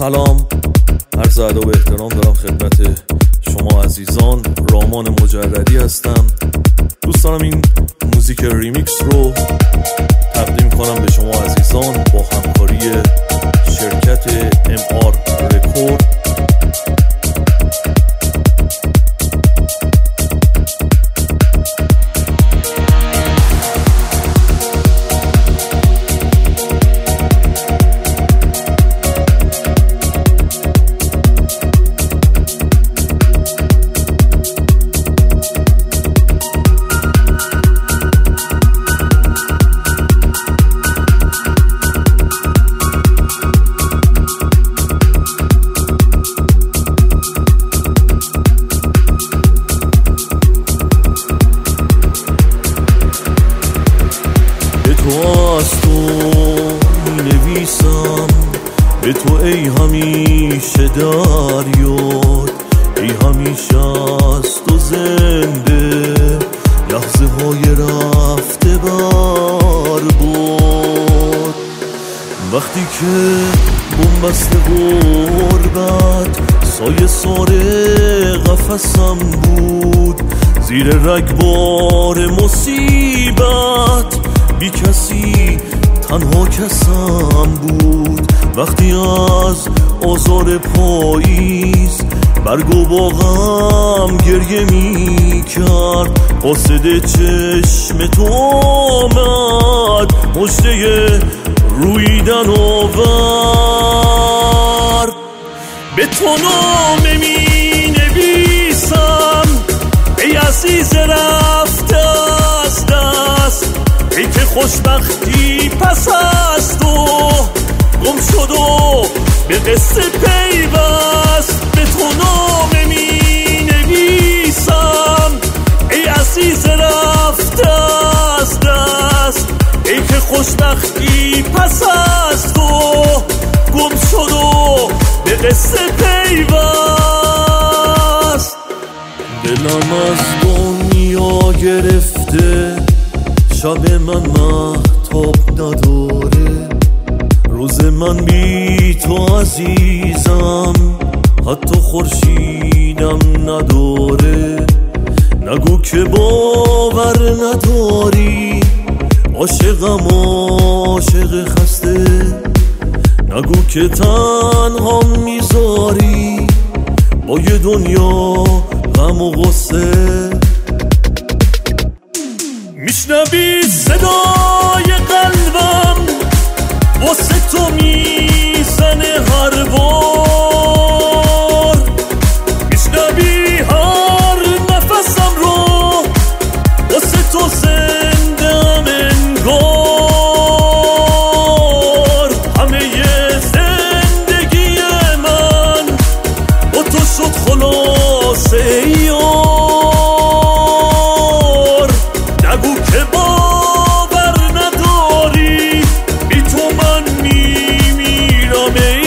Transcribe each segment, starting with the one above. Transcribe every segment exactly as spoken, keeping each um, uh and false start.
سلام، عرض ادب و احترام دارم خدمت شما عزیزان. رامان مجردی هستم. دوست دارم این موزیک ریمیکس رو تقدیم کنم به شما عزیزان با همکاری شرکت ام آر رکورد. به تو ای همیشه در یاد، ای همیشه از تو زنده، لحظه های رفته بر بود. وقتی که بنبست غربت سایه ساره قفسم بود، زیر رگبار مصیبت بی کسی تنها کسم بود. وقتی از آزار پاییز برگ و باغم گریه می کرد، قاصد چشم تو آمد مژده رویدن آورد. به تو نامه می نویسم ای عزیز رفته از دست، ای که خوشبختی پس از تو گم شد و به قصه پیوست. به تو نامه می نویسم ای عزیز رفته از دست، ای که خوشبختی پس از تو گم شد و به قصه پیوست. دلم از دنیا گرفته، شب من مهتاب نداره، روز من بی تو عزیزم حتی خورشیدم نداره. نگو که باور نداری عاشقم عاشق خسته، نگو که تنها میذاری با یه دنیا غم و غصه. میشنوی صدای قلبم واسه تو میزنه هر بار، میشنوی هر نفسم رو واسه تو زندم انگار. همه زندگی من با تو شد خلاصه یار. نگو که باور نداری بی تو من میمیرم ای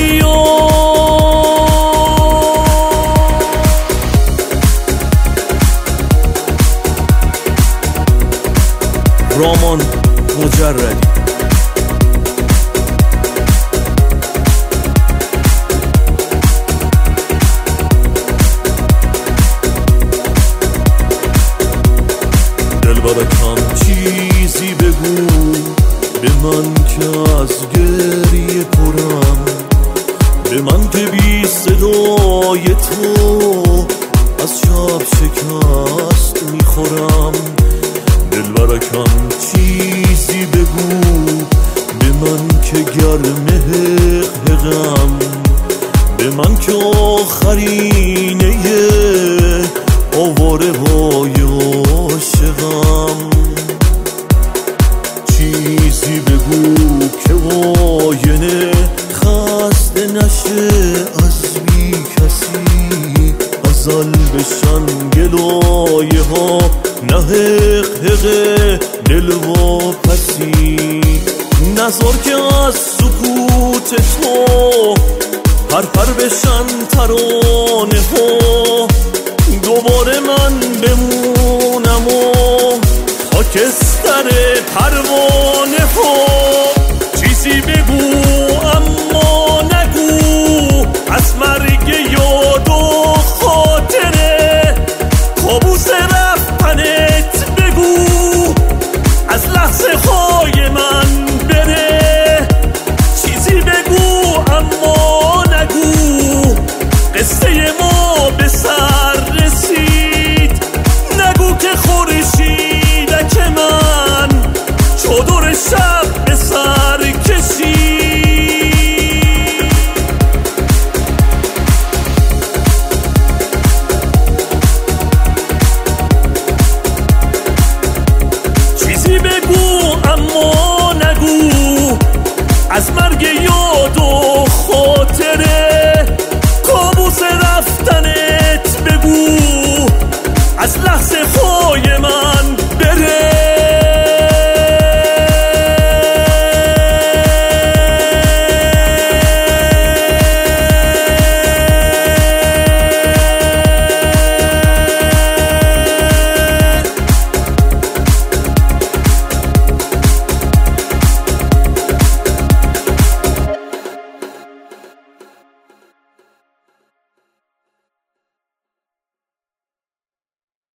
یار. رامان مجردی. دلبرکم چیزی بگو به من که از گریه پرم، به من که بی صدای تو از شب شکست میخورم. دلبرکم چیزی بگو به من که گرم حقم، به من که آخرینه آواره های عاشقم. چیزی بگو که آینه خسته نشه از بی کسی، ازل بشن گلایه ها نه حق حق دل و پسی. نذار که از سکوت تو پر پر بشن ترانه ها، دوباره من بمونم و خاکستر پروانه ها. چیزی بگو اما نگو های من بره، چیزی بگو اما نگو قصه ما به سر رسید. نگو که خورشیدک من چادر شب به سر کشید.